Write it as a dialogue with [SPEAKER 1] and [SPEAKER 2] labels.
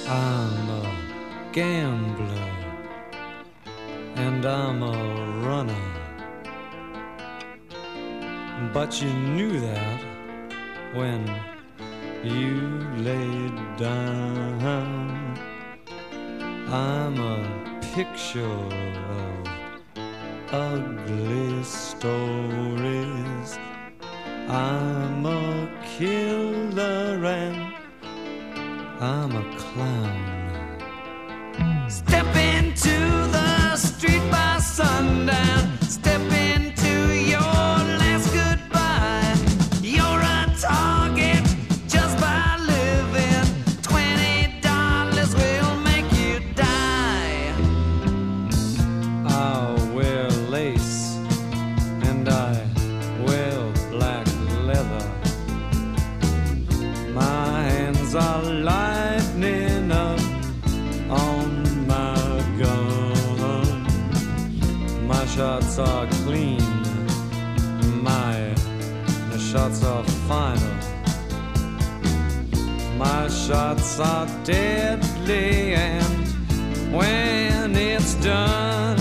[SPEAKER 1] I'm a gambler and I'm a runner, but you knew that when you laid down. I'm a picture of ugly stories. I'm a killer and I'm a clown. Step into the street by sundown. Step into your last goodbye. You're a target just by living. $20 will make you die. I'll wear lace and I wear black leather. My hands are lightening up on my gun. My shots are clean, my shots are final. My shots are deadly, and when it's done